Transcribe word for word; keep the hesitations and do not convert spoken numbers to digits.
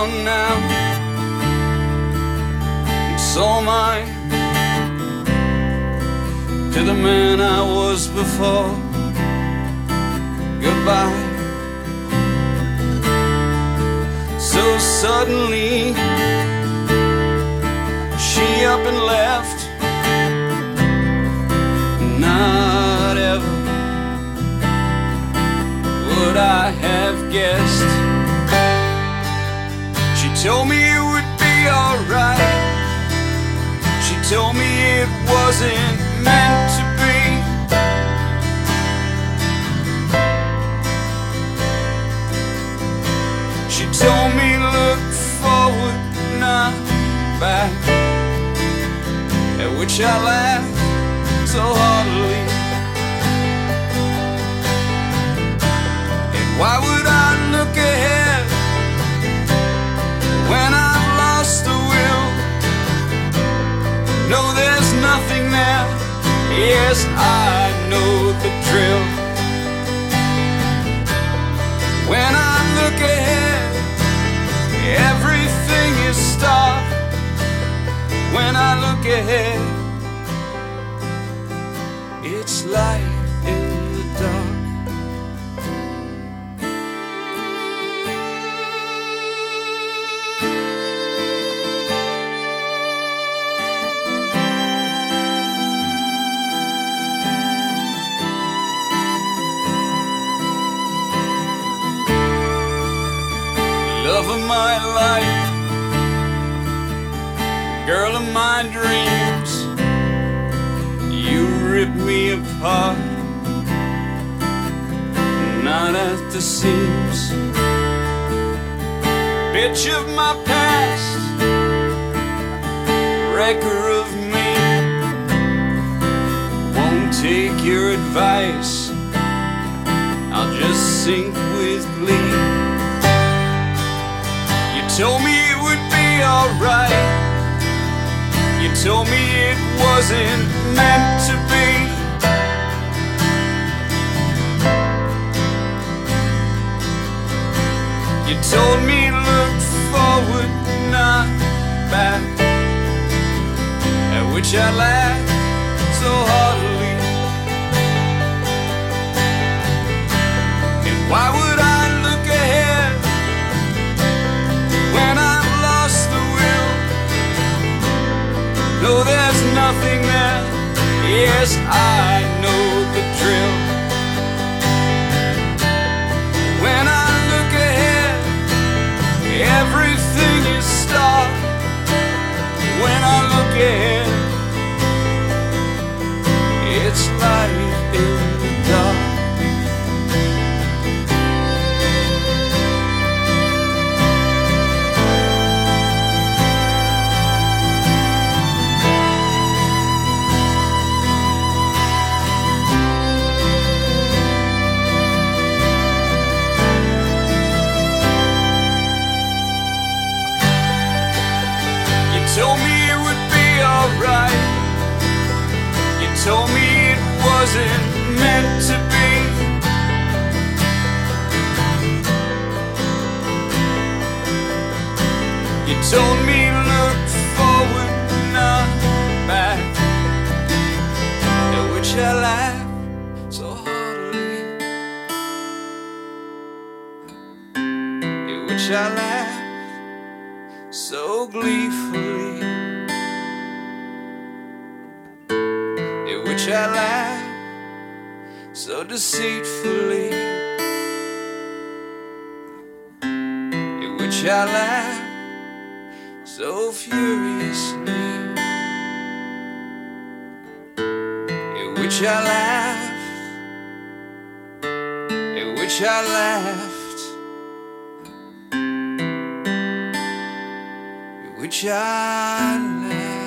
gone now. It's all mine. To the man I was before, goodbye. So suddenly she up and left. Not ever would I have guessed. She told me it would be alright. She told me it wasn't meant to be. She told me look forward, not back. At which I laughed so heartily. And why would I look ahead when I've lost the will? No, there's nothing there. Yes, I know the drill. When I look ahead, everything is stark. When I look ahead, it's light in the dark. Love of my life, girl of my dreams, you rip me apart, not at the seams. Bitch of my past, wrecker of me, won't take your advice, I'll just sink with glee. You told me it would be alright. You told me it wasn't meant to be. You told me look forward, not back. At which I laughed so heartily. And why would I look ahead when I've lost the will? No, there's nothing there. Yes, I know the drill. When I look ahead, everything is stark. When I look ahead, it's light in the dark. Told me it would be alright. You told me it wasn't meant to be. You told me look forward, not back. At which I laughed so heartily. At which I laughed so gleefully, at which I laughed so deceitfully, at which I laughed so furiously, at which I laughed, at which I laughed. Which I laughed.